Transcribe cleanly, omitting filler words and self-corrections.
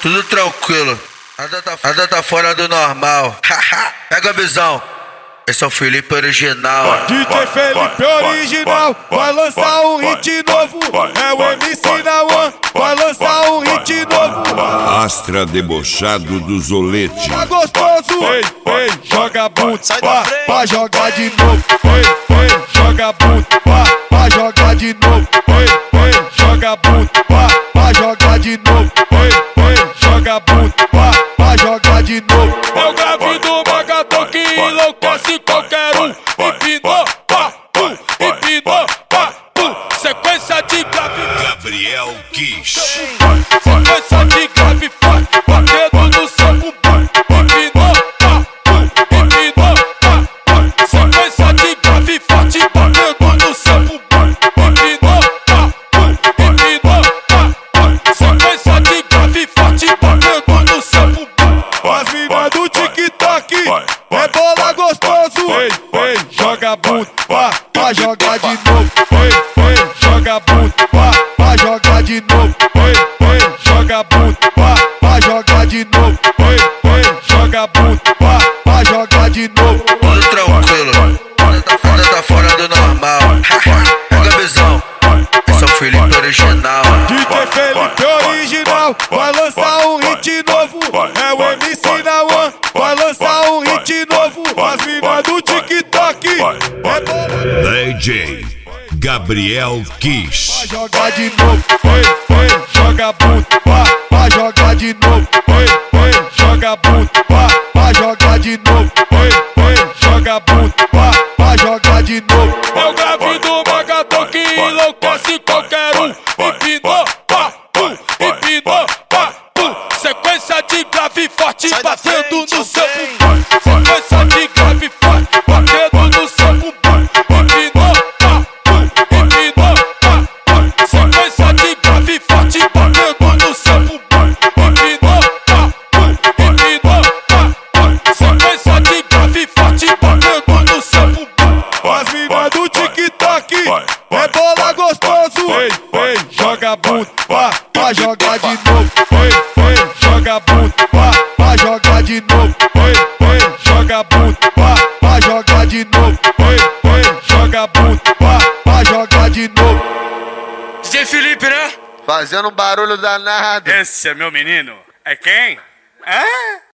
Tudo tranquilo. Nada tá fora do normal. Pega a visão. Esse é o Felipe original. DJ Felipe original vai lançar um hit novo. É o MC da One, vai lançar um hit novo. Astra debochado do Zolete. Tá gostoso? Ei, joga bunda, pra jogar de novo. Ei, joga bunda, pra jogar de novo. Ei, joga bunda, pra jogar de novo. Ei, joga bunda, pra jogar de novo. É o grave do Magatão que enlouquece qualquer um. Empinou, pá, pum, empinou, pá, pum. Sequência de grave, Gabriel Kish. sequência de grave, forte, batendo no seu bumbum. Empinou, pá, pum, empinou, pá, pum. Sequência de grave, forte, batendo no seu bumbum. Empinou, pá, pum, empinou, pá, pum. Sequência de grave, forte, batendo no seu bumbum. As minas do TikTok é bola gostoso. Ei, joga bunda, pra jogar de novo. Ei, joga bunda, pra jogar de novo. Ei, joga bunda, pra jogar de novo. Ei, joga bunda, pra jogar de novo. Tudo tranquilo. Nada tá fora do normal. Pega a visão. Esse é o Felipe original. DJ Felipe original vai lançar um hit novo. É o MC da One, vai lançar um hit novo. As minas do TikTok é bola. DJ Gabriel Kish. Pra jogar de novo. Ei, joga bunda, pra jogar de novo. Ei, joga bunda, pra jogar de novo. Ei, joga bunda, pra jogar de novo. É o grave do Magatão que enlouquece qualquer um. Empinou, pá, pum, empinou, pá, pum. Sequência de grave forte batendo no seu bumbum. Sequência de grave forte batendo no seu bumbum. Empinou, pá, pum, empinou, pá, pum. Sequência de grave forte batendo no seu bumbum. Empinou, pá, pum, empinou, pá, pum. Sequência de grave forte batendo no seu bumbum. As minas do TikTok é bola gostoso. Ei, joga bunda, pra jogar de novo. Ei, joga bunda, pra jogar de novo. Ei, joga bunda, pra jogar de novo. Ei, joga bunda, pra jogar de novo. DJ Felipe, né? Fazendo um barulho danado. Esse é meu menino. É quem? Hã?